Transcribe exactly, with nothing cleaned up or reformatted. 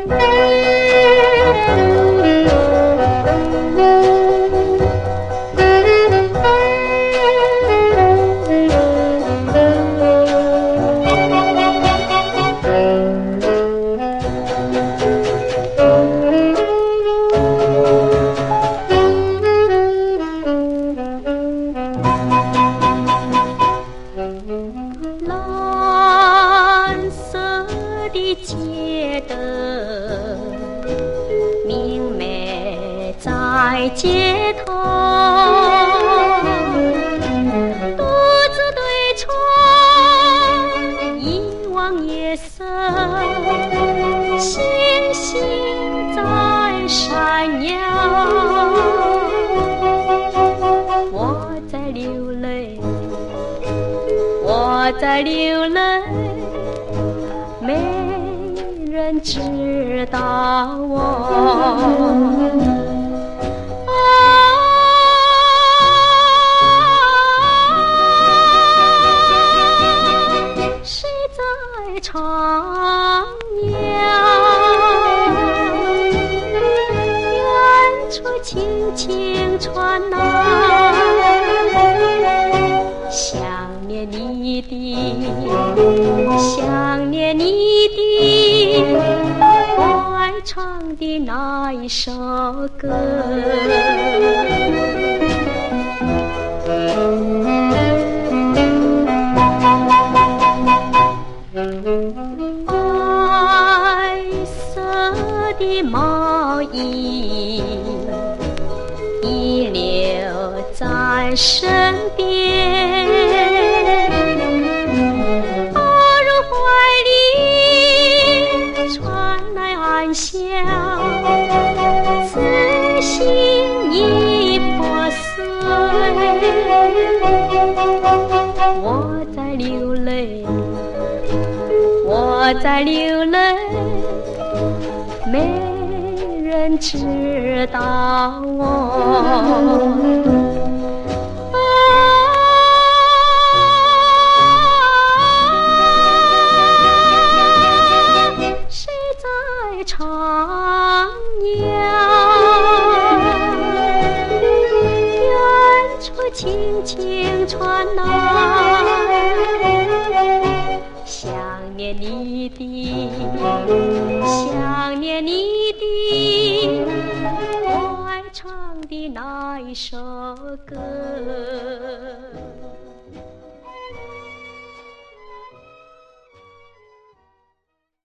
蓝色的街灯明媚在街头，独自对窗一望夜色，星星在闪耀，我在流泪，我在流泪，没人知道我。啊，谁在唱呀？远处轻轻传来，想念你的，想念你的，爱唱的那一首歌。白色的毛衣遗留在身边，抱入怀里传来暗笑，此心已破碎。我在流泪，我在流泪，没人知道我。啊，谁在唱呀？远处轻轻传来，想念你的，想念你的，爱唱的那一首歌。